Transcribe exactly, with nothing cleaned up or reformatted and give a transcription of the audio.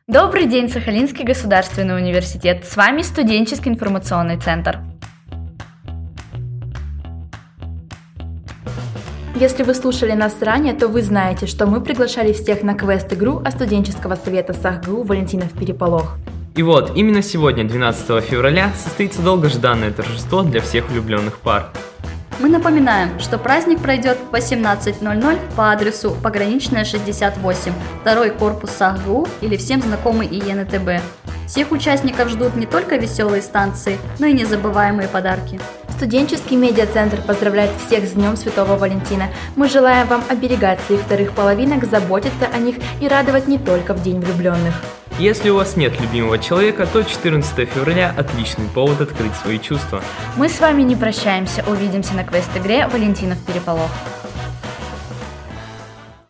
Добрый день, Сахалинский государственный университет. С вами студенческий информационный центр. Если вы слушали нас ранее, то вы знаете, что мы приглашали всех на квест-игру от студенческого совета СахГУ «Валентинов переполох». И вот, именно сегодня, двенадцатого февраля, состоится долгожданное торжество для всех влюбленных пар. Мы напоминаем, что праздник пройдет в восемнадцать ноль ноль по адресу Пограничная, шестьдесят восемь, второй корпус СахГУ или всем знакомый ИЕНТБ. Всех участников ждут не только веселые станции, но и незабываемые подарки. Студенческий медиацентр поздравляет всех с Днем Святого Валентина. Мы желаем вам оберегать своих вторых половинок, заботиться о них и радовать не только в День влюбленных. Если у вас нет любимого человека, то четырнадцатого февраля – отличный повод открыть свои чувства. Мы с вами не прощаемся, увидимся на квест-игре «Валентинов переполох».